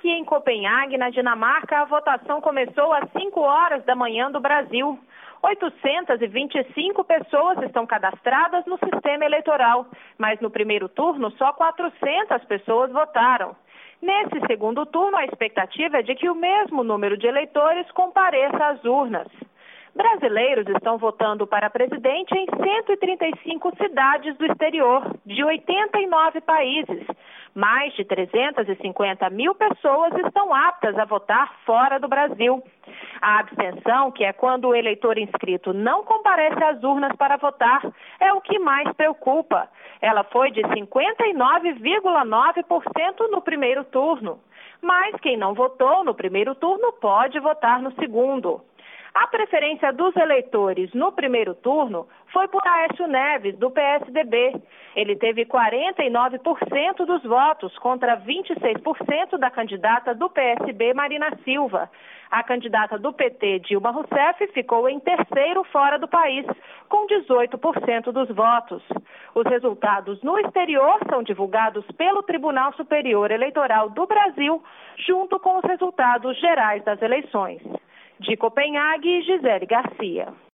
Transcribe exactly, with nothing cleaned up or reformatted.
E em Copenhague, na Dinamarca, a votação começou às cinco horas da manhã do Brasil. oitocentas e vinte e cinco pessoas estão cadastradas no sistema eleitoral, mas no primeiro turno só quatrocentas pessoas votaram. Nesse segundo turno, a expectativa é de que o mesmo número de eleitores compareça às urnas. Brasileiros estão votando para presidente em cento e trinta e cinco cidades do exterior, de oitenta e nove países. Mais de trezentas e cinquenta mil pessoas estão aptas a votar fora do Brasil. A abstenção, que é quando o eleitor inscrito não comparece às urnas para votar, é o que mais preocupa. Ela foi de cinquenta e nove vírgula nove por cento no primeiro turno. Mas quem não votou no primeiro turno pode votar no segundo. A preferência dos eleitores no primeiro turno foi por Aécio Neves, do P S D B. Ele teve quarenta e nove por cento dos votos contra vinte e seis por cento da candidata do P S B, Marina Silva. A candidata do P T, Dilma Rousseff, ficou em terceiro fora do país, com dezoito por cento dos votos. Os resultados no exterior são divulgados pelo Tribunal Superior Eleitoral do Brasil, junto com os resultados gerais das eleições. De Copenhague, Gisele Garcia.